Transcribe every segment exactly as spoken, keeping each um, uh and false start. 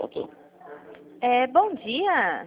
pronto. É, bom dia.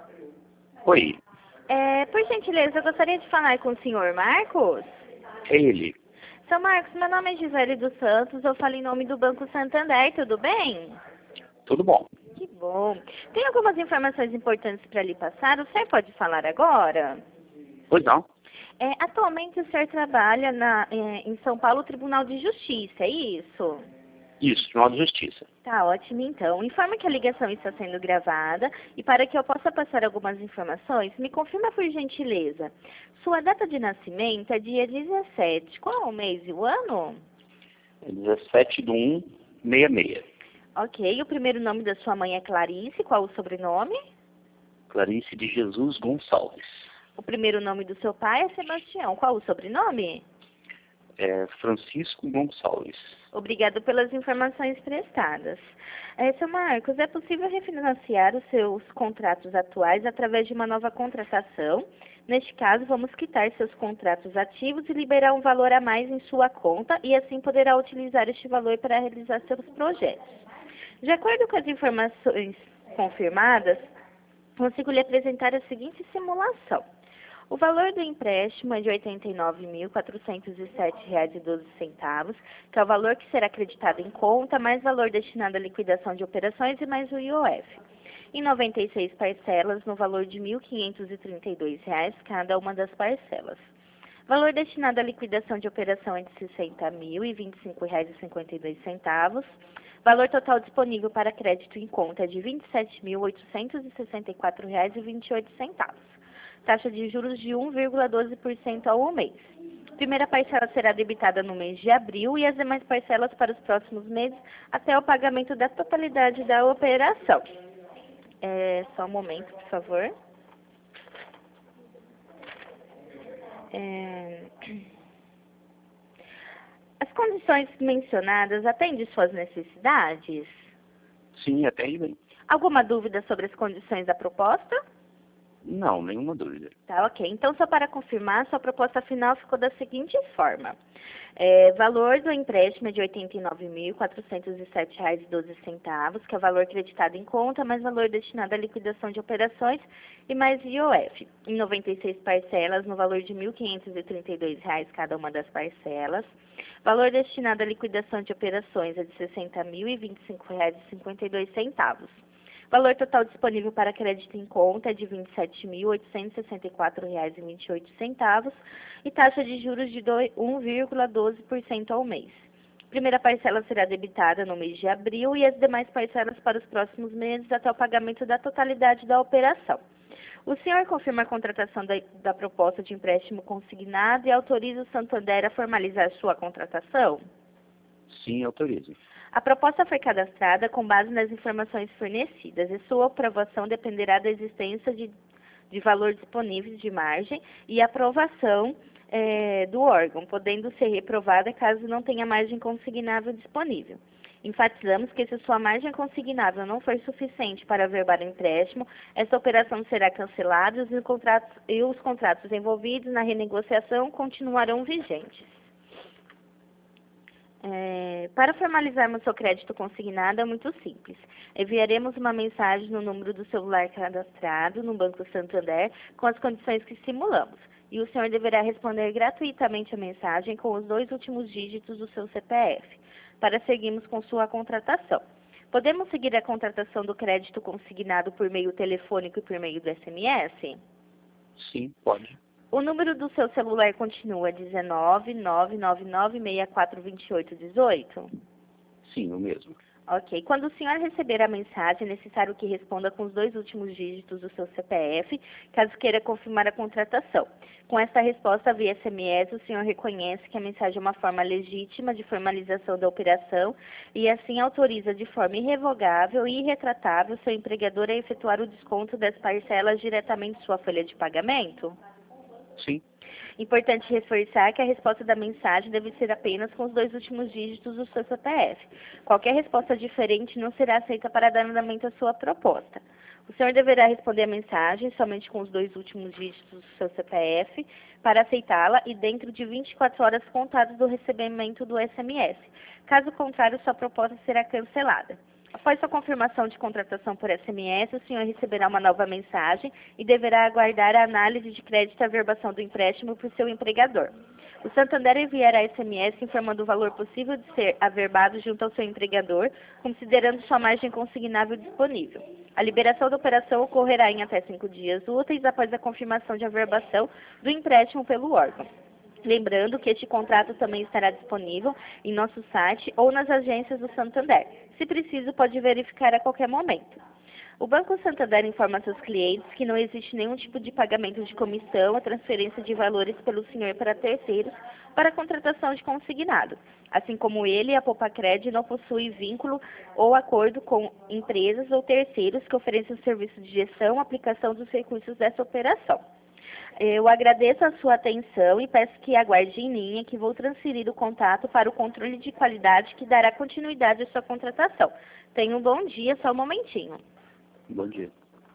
Oi, É, por gentileza, eu gostaria de falar com o senhor Marcos. é ele. Seu Marcos, meu nome é Gisele dos Santos, eu falo em nome do Banco Santander, tudo bem? Tudo bom? Que bom. Tem algumas informações importantes para lhe passar, o senhor pode falar agora? Pois não. É, atualmente o senhor trabalha na, é, em São Paulo Tribunal de Justiça, é isso? Isso, Tribunal de Justiça. Tá ótimo, então. Informa que a ligação está sendo gravada e para que eu possa passar algumas informações, me confirma por gentileza. Sua data de nascimento é dia dezessete. Qual é o mês e o ano? É dezessete de um, sessenta e seis. Ok. O primeiro nome da sua mãe é Clarice. Qual o sobrenome? Clarice de Jesus Gonçalves. O primeiro nome do seu pai é Sebastião. Qual o sobrenome? É Francisco Gonçalves. Obrigado pelas informações prestadas. É, seu Marcos, é possível refinanciar os seus contratos atuais através de uma nova contratação? Neste caso, vamos quitar seus contratos ativos e liberar um valor a mais em sua conta e assim poderá utilizar este valor para realizar seus projetos. De acordo com as informações confirmadas, consigo lhe apresentar a seguinte simulação. O valor do empréstimo é de oitenta e nove mil, quatrocentos e sete reais e doze centavos, que é o valor que será acreditado em conta, mais valor destinado à liquidação de operações e mais o I O F. Em noventa e seis parcelas, no valor de mil quinhentos e trinta e dois reais cada uma das parcelas. Valor destinado à liquidação de operação é de sessenta mil e vinte e cinco reais e cinquenta e dois centavos. Valor total disponível para crédito em conta é de vinte e sete mil, oitocentos e sessenta e quatro reais e vinte e oito centavos. Taxa de juros de um vírgula doze por cento ao mês. Primeira parcela será debitada no mês de abril e as demais parcelas para os próximos meses até o pagamento da totalidade da operação. É, só um momento, por favor. É... As condições mencionadas atendem suas necessidades? Sim, até aí bem. Alguma dúvida sobre as condições da proposta? Não, nenhuma dúvida. Tá, ok. Então, só para confirmar, sua proposta final ficou da seguinte forma. É, valor do empréstimo é de oitenta e nove mil, quatrocentos e sete reais e doze centavos, que é o valor creditado em conta, mais valor destinado à liquidação de operações e mais I O F. Em noventa e seis parcelas, no valor de mil quinhentos e trinta e dois reais cada uma das parcelas. Valor destinado à liquidação de operações é de sessenta mil e vinte e cinco reais e cinquenta e dois centavos. Valor total disponível para crédito em conta é de vinte e sete mil, oitocentos e sessenta e quatro reais e vinte e oito centavos e taxa de juros de um vírgula doze por cento ao mês. Primeira parcela será debitada no mês de abril e as demais parcelas para os próximos meses até o pagamento da totalidade da operação. O senhor confirma a contratação da, da proposta de empréstimo consignado e autoriza o Santander a formalizar sua contratação? Sim, autorizo. A proposta foi cadastrada com base nas informações fornecidas e sua aprovação dependerá da existência de, de valor disponível de margem e aprovação é, do órgão, podendo ser reprovada caso não tenha margem consignável disponível. Enfatizamos que se sua margem consignável não for suficiente para averbar o empréstimo, essa operação será cancelada e os contratos, e os contratos envolvidos na renegociação continuarão vigentes. É, para formalizarmos seu crédito consignado é muito simples. Enviaremos uma mensagem no número do celular cadastrado no Banco Santander com as condições que simulamos. E o senhor deverá responder gratuitamente a mensagem com os dois últimos dígitos do seu C P F, para seguirmos com sua contratação. Podemos seguir a contratação do crédito consignado por meio telefônico e por meio do S M S? Sim, pode. O número do seu celular continua dezenove, nove nove nove, seis quatro dois oito um oito? Sim, o mesmo. Ok. Quando o senhor receber a mensagem, é necessário que responda com os dois últimos dígitos do seu C P F, caso queira confirmar a contratação. Com esta resposta via S M S, o senhor reconhece que a mensagem é uma forma legítima de formalização da operação e assim autoriza de forma irrevogável e irretratável seu empregador a efetuar o desconto das parcelas diretamente em sua folha de pagamento? Sim. Importante reforçar que a resposta da mensagem deve ser apenas com os dois últimos dígitos do seu C P F. Qualquer resposta diferente não será aceita para dar andamento à sua proposta. O senhor deverá responder a mensagem somente com os dois últimos dígitos do seu C P F para aceitá-la e dentro de vinte e quatro horas contadas do recebimento do S M S. Caso contrário, sua proposta será cancelada. Após sua confirmação de contratação por S M S, o senhor receberá uma nova mensagem e deverá aguardar a análise de crédito e averbação do empréstimo por seu empregador. O Santander enviará S M S informando o valor possível de ser averbado junto ao seu empregador, considerando sua margem consignável disponível. A liberação da operação ocorrerá em até cinco dias úteis após a confirmação de averbação do empréstimo pelo órgão. Lembrando que este contrato também estará disponível em nosso site ou nas agências do Santander. Se preciso, pode verificar a qualquer momento. O Banco Santander informa a seus clientes que não existe nenhum tipo de pagamento de comissão ou transferência de valores pelo senhor para terceiros para a contratação de consignado. Assim como ele, a Popacred não possui vínculo ou acordo com empresas ou terceiros que ofereçam serviço de gestão ou aplicação dos recursos dessa operação. Eu agradeço a sua atenção e peço que aguarde em linha que vou transferir o contato para o controle de qualidade que dará continuidade à sua contratação. Tenha um bom dia, só um momentinho. Bom dia.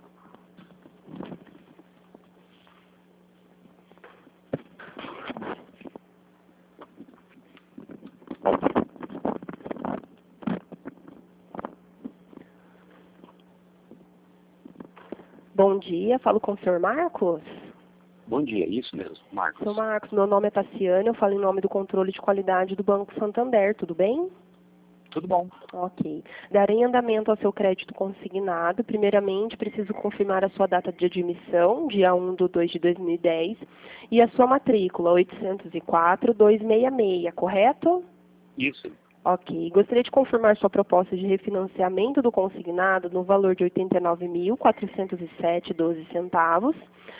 Bom dia, falo com o senhor Marcos. Bom dia, isso mesmo, Marcos. Senhor Marcos, meu nome é Tassiane, eu falo em nome do controle de qualidade do Banco Santander, tudo bem? Tudo bom. Ok. Darei andamento ao seu crédito consignado. Primeiramente, preciso confirmar a sua data de admissão, dia um de dois de dois mil e dez, e a sua matrícula, oitocentos e quatro, duzentos e sessenta e seis, correto? Isso. Ok. Gostaria de confirmar sua proposta de refinanciamento do consignado no valor de oitenta e nove mil, quatrocentos e sete reais e doze centavos.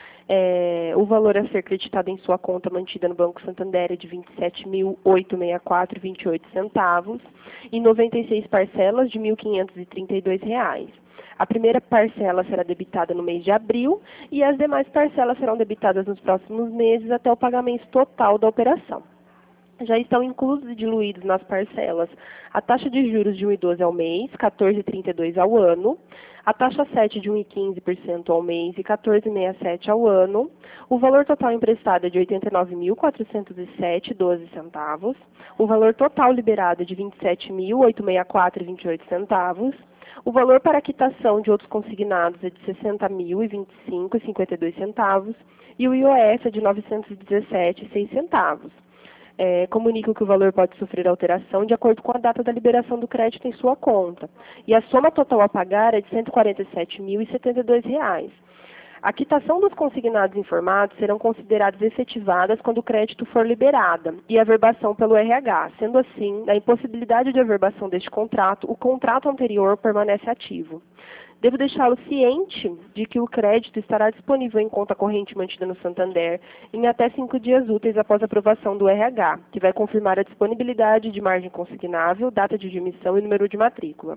É, o valor a ser creditado em sua conta mantida no Banco Santander é de vinte e sete mil, oitocentos e sessenta e quatro reais e vinte e oito centavos e noventa e seis parcelas de mil quinhentos e trinta e dois reais. A primeira parcela será debitada no mês de abril e as demais parcelas serão debitadas nos próximos meses até o pagamento total da operação. Já estão inclusos e diluídos nas parcelas a taxa de juros de um vírgula doze por cento ao mês, quatorze vírgula trinta e dois por cento ao ano, a taxa sete de um vírgula quinze por cento ao mês e quatorze vírgula sessenta e sete por cento ao ano, o valor total emprestado é de oitenta e nove mil, quatrocentos e sete reais e doze centavos, o valor total liberado é de vinte e sete mil, oitocentos e sessenta e quatro reais e vinte e oito centavos, o valor para quitação de outros consignados é de sessenta mil, vinte e cinco reais e cinquenta e dois centavos e o I O F é de novecentos e dezessete reais e seis centavos. É, comunico que o valor pode sofrer alteração de acordo com a data da liberação do crédito em sua conta. E a soma total a pagar é de cento e quarenta e sete mil e setenta e dois reais. A quitação dos consignados informados serão consideradas efetivadas quando o crédito for liberada e a averbação pelo R H. Sendo assim, na impossibilidade de averbação deste contrato, o contrato anterior permanece ativo. Devo deixá-lo ciente de que o crédito estará disponível em conta corrente mantida no Santander em até cinco dias úteis após a aprovação do R H, que vai confirmar a disponibilidade de margem consignável, data de admissão e número de matrícula.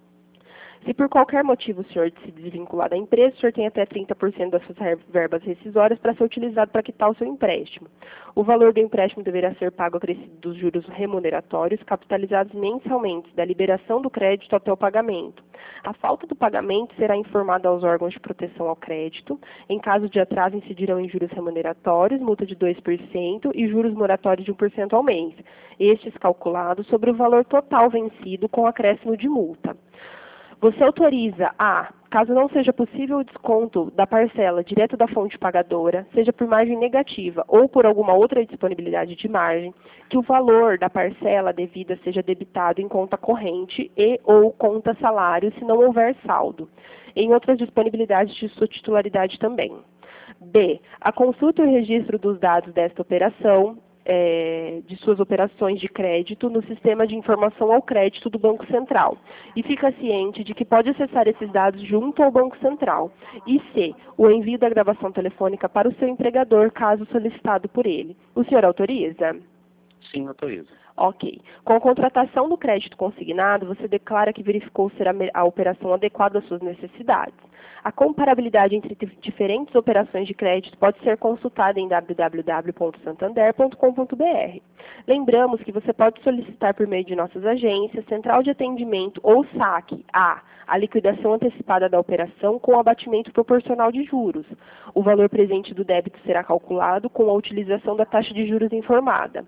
Se por qualquer motivo o senhor se desvincular da empresa, o senhor tem até trinta por cento das suas verbas rescisórias para ser utilizado para quitar o seu empréstimo. O valor do empréstimo deverá ser pago acrescido dos juros remuneratórios, capitalizados mensalmente, da liberação do crédito até o pagamento. A falta do pagamento será informada aos órgãos de proteção ao crédito. Em caso de atraso, incidirão em juros remuneratórios, multa de dois por cento e juros moratórios de um por cento ao mês, estes calculados sobre o valor total vencido com acréscimo de multa. Você autoriza a, caso não seja possível o desconto da parcela direto da fonte pagadora, seja por margem negativa ou por alguma outra disponibilidade de margem, que o valor da parcela devida seja debitado em conta corrente e ou conta salário, se não houver saldo, em outras disponibilidades de sua titularidade também. B. A consulta e o registro dos dados desta operação, É, de suas operações de crédito no sistema de informação ao crédito do Banco Central. E fica ciente de que pode acessar esses dados junto ao Banco Central. E C. O envio da gravação telefônica para o seu empregador, caso solicitado por ele. O senhor autoriza? Sim, autorizo. Ok. Com a contratação do crédito consignado, você declara que verificou ser a, a operação adequada às suas necessidades. A comparabilidade entre diferentes operações de crédito pode ser consultada em w w w ponto santander ponto com ponto b r. Lembramos que você pode solicitar por meio de nossas agências, central de atendimento ou saque a a liquidação antecipada da operação com abatimento proporcional de juros. O valor presente do débito será calculado com a utilização da taxa de juros informada.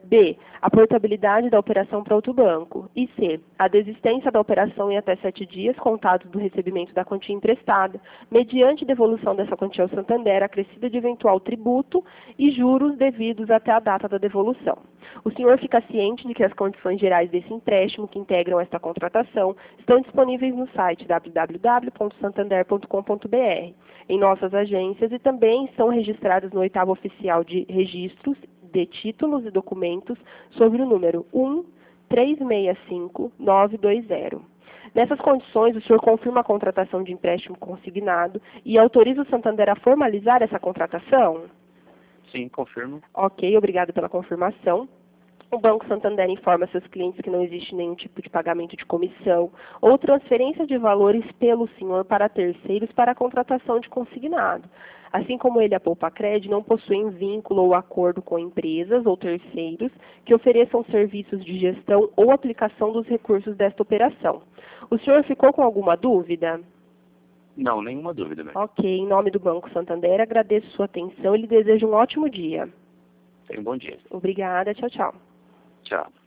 B, a portabilidade da operação para outro banco. E C, a desistência da operação em até sete dias contados do recebimento da quantia emprestada, mediante devolução dessa quantia ao Santander, acrescida de eventual tributo e juros devidos até a data da devolução. O senhor fica ciente de que as condições gerais desse empréstimo que integram esta contratação estão disponíveis no site w w w ponto santander ponto com ponto b r, em nossas agências, e também são registradas no oitavo oficial de registros de títulos e documentos sobre o número um três seis cinco nove dois zero. Nessas condições, o senhor confirma a contratação de empréstimo consignado e autoriza o Santander a formalizar essa contratação? Sim, confirmo. Ok, obrigada pela confirmação. O Banco Santander informa seus clientes que não existe nenhum tipo de pagamento de comissão ou transferência de valores pelo senhor para terceiros para a contratação de consignado. Assim como ele, a Poupacred, não possuem vínculo ou acordo com empresas ou terceiros que ofereçam serviços de gestão ou aplicação dos recursos desta operação. O senhor ficou com alguma dúvida? Não, nenhuma dúvida, mesmo. Ok, em nome do Banco Santander, agradeço sua atenção e lhe desejo um ótimo dia. Tenha um bom dia. Obrigada, tchau, tchau. Tchau.